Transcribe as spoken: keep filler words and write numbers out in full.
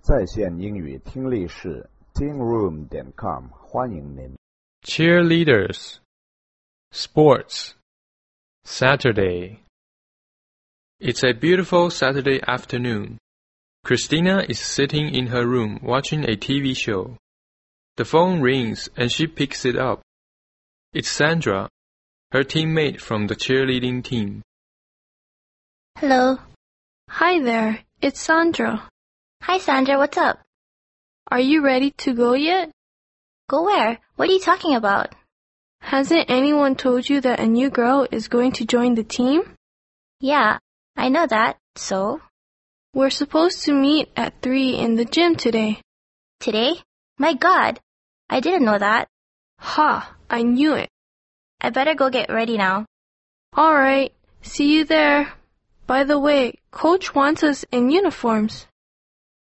在线英语听力室 teen room 点 com 欢迎您。 Cheerleaders. Sports. Saturday. It's a beautiful Saturday afternoon. Christina is sitting in her room watching a T V show. The phone rings and she picks it up. It's Sandra, her teammate from the cheerleading team. Hello. Hi there, it's Sandra. Hi, Sandra, what's up? Are you ready to go yet? Go where? What are you talking about? Hasn't anyone told you that a new girl is going to join the team? Yeah, I know that. So? We're supposed to meet at three in the gym today. Today? My God, I didn't know that. Ha, I knew it. I better go get ready now. All right, see you there. By the way, Coach wants us in uniforms.